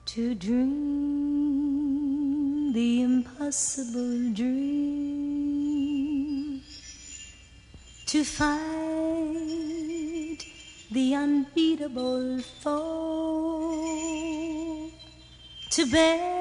to dream the impossible dream, to fight the unbeatable foe, to bear